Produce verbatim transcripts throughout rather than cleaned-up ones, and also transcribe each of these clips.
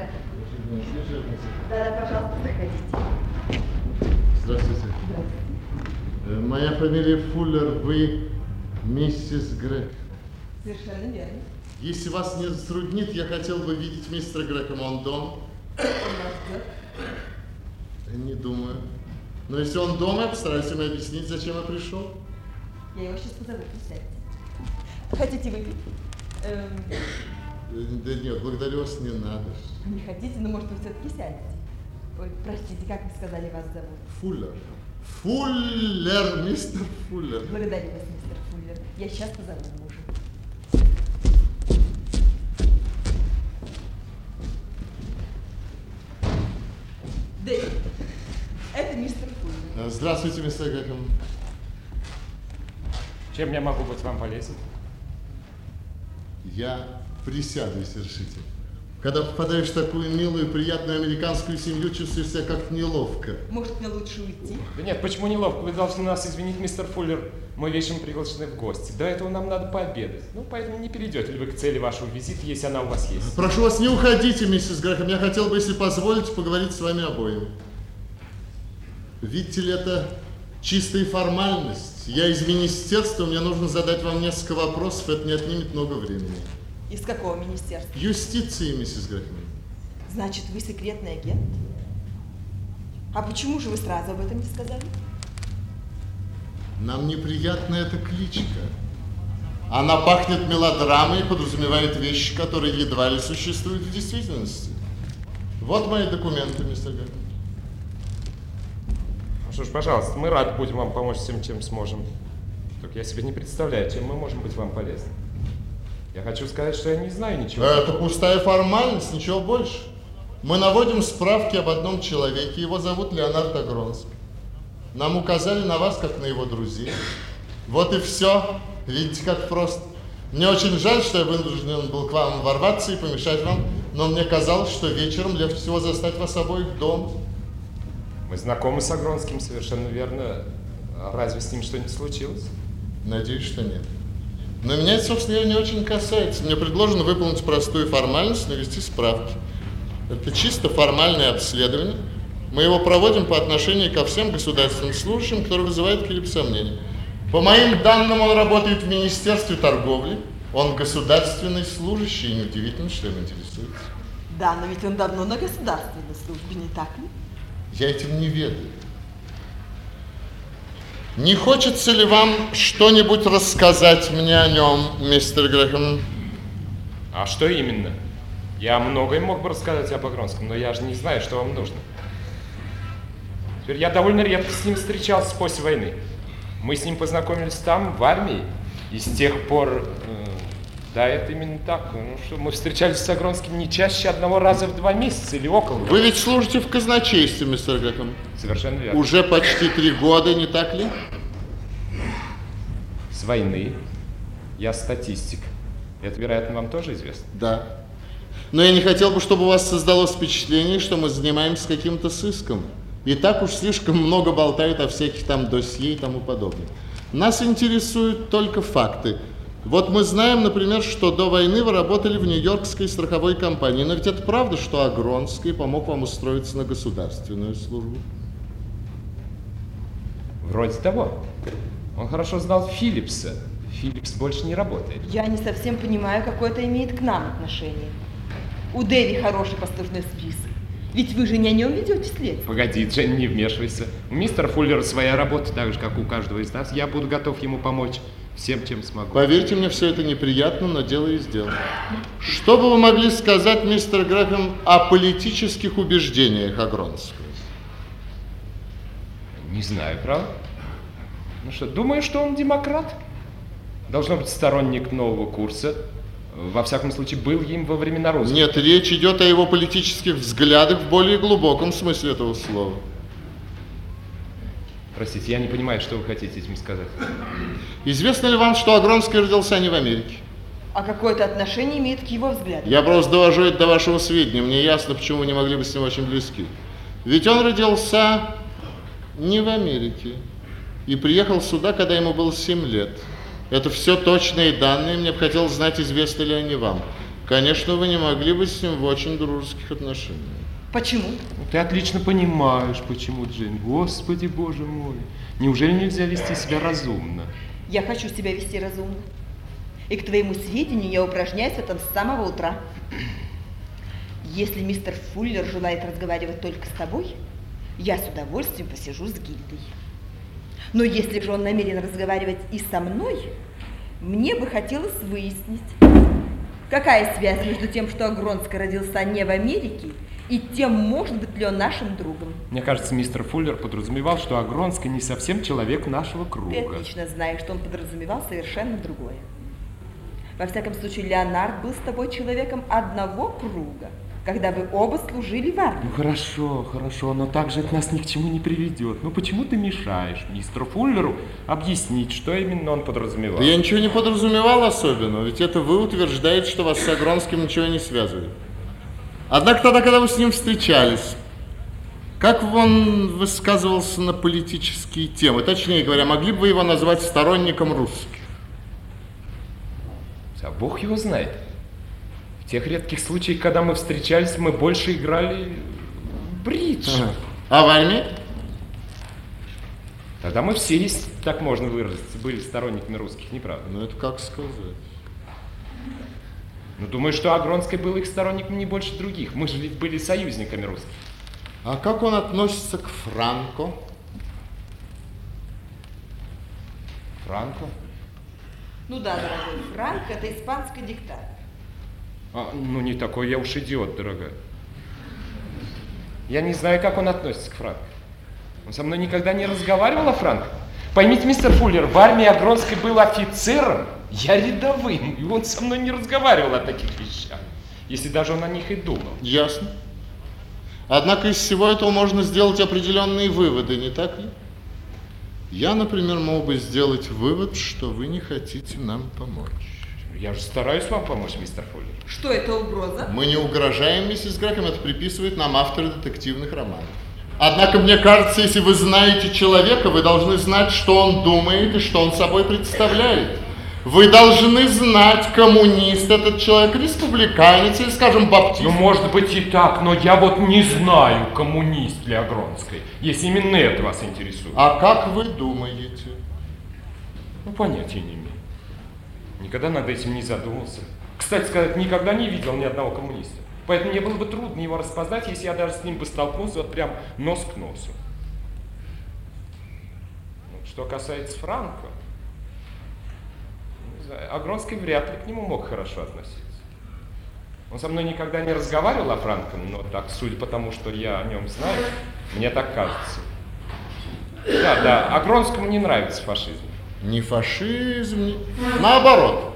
Да, да, пожалуйста, заходите. Здравствуйте. Здравствуйте. Моя фамилия Фуллер, вы миссис Грег. Совершенно верно. Если вас не затруднит, я хотел бы видеть мистера Грэхэма. Он дома? Он вас ждет? Не думаю. Но если он дома, я постараюсь ему объяснить, зачем я пришел. Я его сейчас позову, присядьте. Хотите выпить? Эм... Да нет, благодарю вас, не надо. Не хотите, но может вы все-таки сядете. Ой, простите, как вы сказали, вас зовут? Фуллер. Фуллер, мистер Фуллер. Благодарю вас, мистер Фуллер. Я сейчас позову мужа. Дэвид, это мистер Фуллер. Здравствуйте, мистер Грэхэм. Чем я могу быть вам полезен? Я присяду, если решите. Когда попадаешь в такую милую, приятную американскую семью, чувствуешь себя как-то неловко. Может, мне лучше уйти? Да нет, почему неловко? Вы должны нас извинить, мистер Фуллер. Мы вечером приглашены в гости. До этого нам надо пообедать. Ну, поэтому не перейдете ли вы к цели вашего визита, если она у вас есть? Прошу вас, не уходите, миссис Грэхэм. Я хотел бы, если позволите, поговорить с вами обоим. Видите ли, это чистая формальность. Я из министерства, мне нужно задать вам несколько вопросов, это не отнимет много времени. Из какого министерства? Юстиции, миссис Грэхэм. Значит, вы секретный агент? А почему же вы сразу об этом не сказали? Нам неприятна эта кличка. Она пахнет мелодрамой и подразумевает вещи, которые едва ли существуют в действительности. Вот мои документы, мистер Грэхэм. Ну что ж, пожалуйста, мы рады будем вам помочь всем, чем сможем. Только я себе не представляю, чем мы можем быть вам полезны. Я хочу сказать, что я не знаю ничего. Это пустая формальность, ничего больше. Мы наводим справки об одном человеке, его зовут Леонард Агронский. Нам указали на вас, как на его друзей. Вот и все. Видите, как просто. Мне очень жаль, что я вынужден был к вам ворваться и помешать вам, но мне казалось, что вечером легче всего застать вас обоих дома. Мы знакомы с Агронским, совершенно верно. Разве с ним что-нибудь случилось? Надеюсь, что нет. Но меня это, собственно, не очень касается. Мне предложено выполнить простую формальность, навести справки. Это чисто формальное обследование. Мы его проводим по отношению ко всем государственным служащим, которые вызывают какие-либо сомнения. По моим данным, он работает в Министерстве торговли. Он государственный служащий, и неудивительно, что им интересуется. Да, но ведь он давно на государственной службе, не так ли? Я этим не ведаю. Не хочется ли вам что-нибудь рассказать мне о нем, мистер Грэхэм? А что именно? Я многое мог бы рассказать об Агронском, но я же не знаю, что вам нужно. Теперь я довольно редко с ним встречался после войны. Мы с ним познакомились там, в армии, и с тех пор... Э, да, это именно так. Ну что, мы встречались с Агронским не чаще одного раза в два месяца или около. Вы ведь служите в казначействе, мистер Грэхэм. Совершенно верно. Уже почти три года, не так ли? С войны. Я статистик. Это, вероятно, вам тоже известно? Да. Но я не хотел бы, чтобы у вас создалось впечатление, что мы занимаемся каким-то сыском. И так уж слишком много болтают о всяких там досье и тому подобное. Нас интересуют только факты. Вот мы знаем, например, что до войны вы работали в Нью-Йоркской страховой компании. Но ведь это правда, что Агронский помог вам устроиться на государственную службу? Вроде того. Он хорошо знал Филлипса. Филлипс больше не работает. Я не совсем понимаю, какое это имеет к нам отношение. У Дэви хороший послужной список. Ведь вы же не о нем ведете след. Погоди, Дженни, не вмешивайся. У мистера Фуллера своя работа, так же, как у каждого из нас. Я буду готов ему помочь всем, чем смогу. Поверьте мне, все это неприятно, но дело есть дело. Что бы вы могли сказать, мистер Грэхэм, о политических убеждениях Агронского? Не знаю, правда? Ну что, думаю, что он демократ. Должно быть сторонник нового курса. Во всяком случае, был им во времена Рузвельта. Нет, речь идет о его политических взглядах в более глубоком смысле этого слова. Простите, я не понимаю, что вы хотите этим сказать. Известно ли вам, что Агронский родился не в Америке? А какое это отношение имеет к его взглядам? Я просто довожу это до вашего сведения. Мне ясно, почему вы не могли быть с ним очень близки. Ведь он родился не в Америке и приехал сюда, когда ему было семь лет. Это все точные данные, мне бы хотелось знать, известны ли они вам. Конечно, вы не могли быть с ним в очень дружеских отношениях. Почему? Ты отлично понимаешь, почему, Джейн. Господи, боже мой. Неужели нельзя вести себя разумно? Я хочу себя вести разумно. И к твоему сведению, я упражняюсь в этом с самого утра. Если мистер Фуллер желает разговаривать только с тобой, я с удовольствием посижу с гильдой. Но если же он намерен разговаривать и со мной, мне бы хотелось выяснить, какая связь между тем, что Агронский родился не в Америке, и тем, может быть ли он нашим другом. Мне кажется, мистер Фуллер подразумевал, что Агронский не совсем человек нашего круга. Ты отлично знаешь, что он подразумевал совершенно другое. Во всяком случае, Леонард был с тобой человеком одного круга, когда вы оба служили в армии. Ну хорошо, хорошо, но так же это нас ни к чему не приведет. Ну почему ты мешаешь мистеру Фуллеру объяснить, что именно он подразумевал? Да я ничего не подразумевал особенного, ведь это вы утверждаете, что вас с Агронским ничего не связывает. Однако тогда, когда вы с ним встречались, как он высказывался на политические темы? Точнее говоря, могли бы вы его назвать сторонником русских? А Бог его знает. В тех редких случаях, когда мы встречались, мы больше играли в бридж. Ага. А в армии? Тогда мы все, если так можно выразиться, были сторонниками русских, не правда? Ну это как сказать? Ну, думаю, что Агронский был их сторонником не больше других. Мы же ведь были союзниками русских. А как он относится к Франко? Франко? Ну да, дорогой, Франко – это испанский диктатор. А, ну, не такой я уж идиот, дорогая. Я не знаю, как он относится к Франко. Он со мной никогда не разговаривал о Франко. Поймите, мистер Фуллер, в армии Агронский был офицером, я рядовым, и он со мной не разговаривал о таких вещах, если даже он о них и думал. Ясно. Однако из всего этого можно сделать определенные выводы, не так ли? Я, например, мог бы сделать вывод, что вы не хотите нам помочь. Я же стараюсь вам помочь, мистер Фуллер. Что это, угроза? Мы не угрожаем, миссис Грэхэм, это приписывают нам авторы детективных романов. Однако, мне кажется, если вы знаете человека, вы должны знать, что он думает и что он собой представляет. Вы должны знать, коммунист этот человек, республиканец или, скажем, баптист. Ну, может быть и так, но я вот не знаю, коммунист ли Агронский, если именно это вас интересует. А как вы думаете? Ну, понятия не имею. Никогда над этим не задумался. Кстати сказать, никогда не видел ни одного коммуниста. Поэтому мне было бы трудно его распознать, если я даже с ним бы столкнулся вот прям нос к носу. Ну, что касается Франко, не знаю, Агронский вряд ли к нему мог хорошо относиться. Он со мной никогда не разговаривал о Франко, но так, судя по тому, что я о нем знаю, мне так кажется. Да, да, Агронскому не нравится фашизм. Не фашизм, не... наоборот.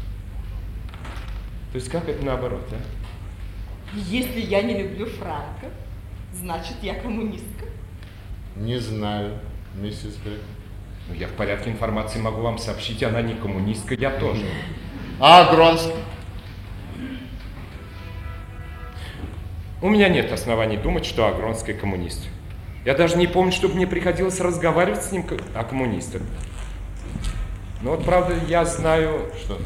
То есть как это наоборот, а? Если я не люблю Франко, значит, я коммунистка. Не знаю, миссис Грэхэм. Ну, я в порядке информации могу вам сообщить, она не коммунистка, я тоже. А Агронский? У меня нет оснований думать, что Агронский коммунист. Я даже не помню, чтобы мне приходилось разговаривать с ним о коммунистах. Но вот, правда, я знаю... Что?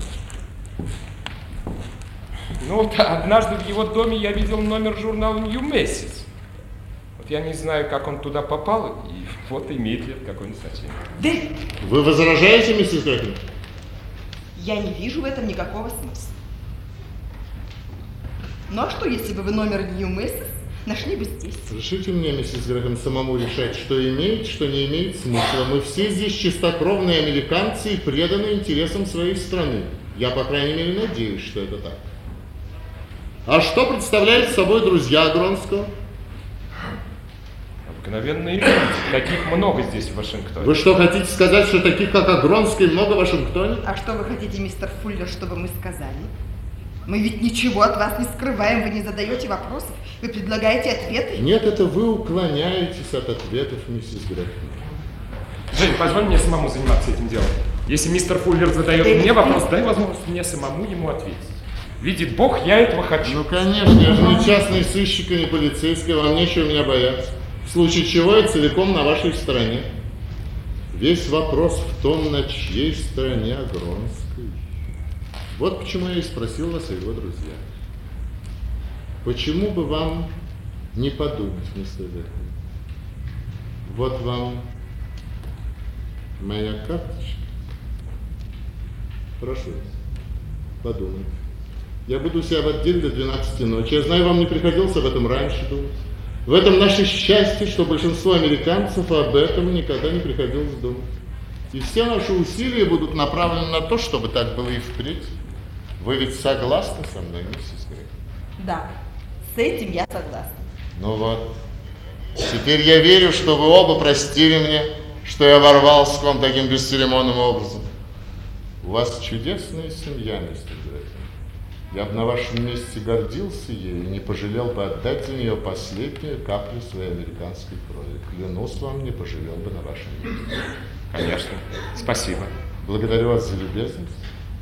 Ну вот однажды в его доме я видел номер журнала New Message. Вот я не знаю, как он туда попал, и вот имеет ли это какое-нибудь значение. Дэвид! Вы возражаете, миссис Грэхэм? Я не вижу в этом никакого смысла. Ну а что, если бы вы номер New Message нашли бы здесь? Разрешите мне, миссис Грэхэм, самому решать, что имеет, что не имеет смысла. Мы все здесь чистокровные американцы и преданы интересам своей страны. Я, по крайней мере, надеюсь, что это так. А что представляют собой друзья Агронского? Обыкновенные люди. Таких много здесь, в Вашингтоне. Вы что, хотите сказать, что таких, как Агронский, много в Вашингтоне? А что вы хотите, мистер Фуллер, чтобы мы сказали? Мы ведь ничего от вас не скрываем, вы не задаете вопросов, вы предлагаете ответы. Нет, это вы уклоняетесь от ответов, миссис Грэхэм. Жень, позволь мне самому заниматься этим делом. Если мистер Фуллер задает Дэвид, мне вопрос, дай возможность мне самому ему ответить. Видит Бог, я этого хочу. Ну, конечно, я же не частный сыщик и не полицейский, вам нечего меня бояться. В случае чего я целиком на вашей стороне. Весь вопрос в том, на чьей стороне Агронской. Вот почему я и спросил вас о его друзьях. Почему бы вам не подумать, мистер Бекман? Вот вам моя карточка. Прошу вас, подумайте. Я буду у себя в отделе до двенадцати ночи. Я знаю, вам не приходилось об этом раньше думать. В этом наше счастье, что большинство американцев об этом никогда не приходилось думать. И все наши усилия будут направлены на то, чтобы так было и впредь. Вы ведь согласны со мной, миссис Грей? Да, с этим я согласна. Ну вот. Теперь я верю, что вы оба простили мне, что я ворвался к вам таким бесцеремонным образом. У вас чудесная семья, мистер Грей. Я бы на вашем месте гордился ею и не пожалел бы отдать за нее последнюю каплю своей американской крови. Клянусь вам, не пожалел бы на вашем месте. Конечно. Спасибо. Благодарю вас за любезность.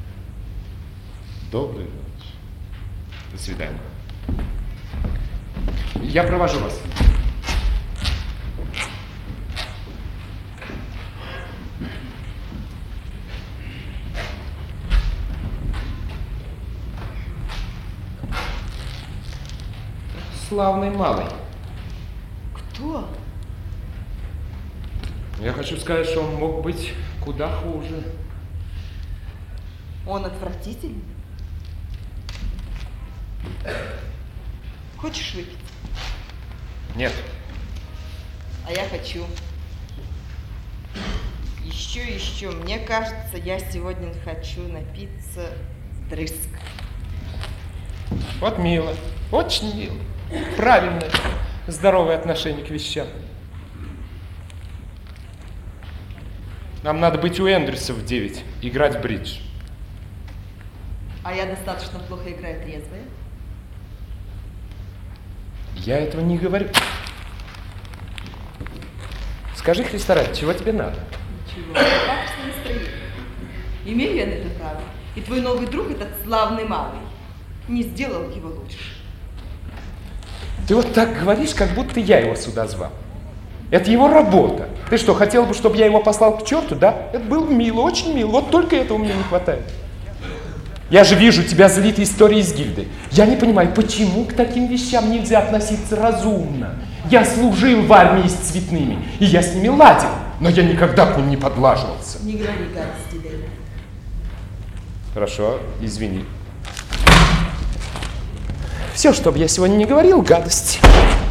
Доброй ночи. До свидания. Я провожу вас. Славный малый. Кто? Я хочу сказать, что он мог быть куда хуже. Он отвратительный. Хочешь выпить? Нет. А я хочу. Еще, еще. Мне кажется, я сегодня хочу напиться вдрызг. Вот мило. Очень мило. Правильное, здоровое отношение к вещам. Нам надо быть у Эндрюса в девять, играть в бридж. А я достаточно плохо играю трезвая? Я этого не говорю. Скажи, Христа ради, чего тебе надо? Ничего, как настроение. Имею я на это право. И твой новый друг, этот славный малый, не сделал его лучше. Ты вот так говоришь, как будто я его сюда звал. Это его работа. Ты что, хотел бы, чтобы я его послал к черту, да? Это было мило, очень мило. Вот только этого мне не хватает. Я же вижу тебя залитой историей с гильдой. Я не понимаю, почему к таким вещам нельзя относиться разумно. Я служил в армии с цветными, и я с ними ладил, но я никогда к ним не подлаживался. Не говори гадости, Дэвид. Хорошо, извини. Все, что бы я сегодня не говорил, гадость.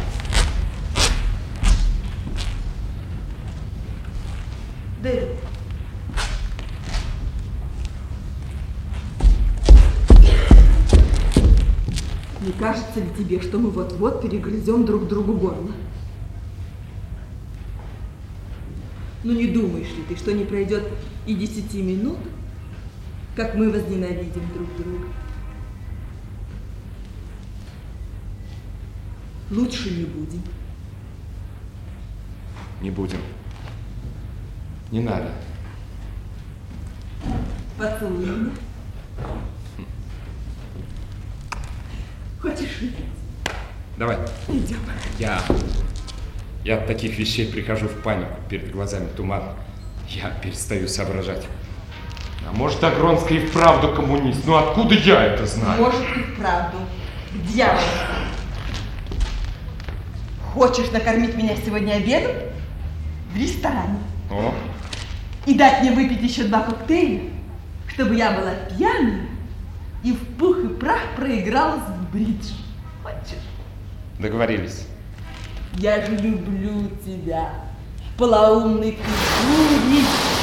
Дэвид. Не кажется ли тебе, что мы вот-вот перегрызем друг другу горло? Ну не думаешь ли ты, что не пройдет и десяти минут, как мы возненавидим друг друга? Лучше не будем. Не будем. Не надо. Поцелуй меня. Хочешь выпить? Давай. Идем. Я... Я от таких вещей прихожу в панику. Перед глазами туман. Я перестаю соображать. А может, Агронский и вправду коммунист? Ну откуда я это знаю? Может и вправду. К дьяволу. Хочешь накормить меня сегодня обедом? В ресторане. О. И дать мне выпить еще два коктейля, чтобы я была пьяной и в пух и прах проигралась в бридж. Хочешь? Договорились. Я же люблю тебя, полоумный ты дурень.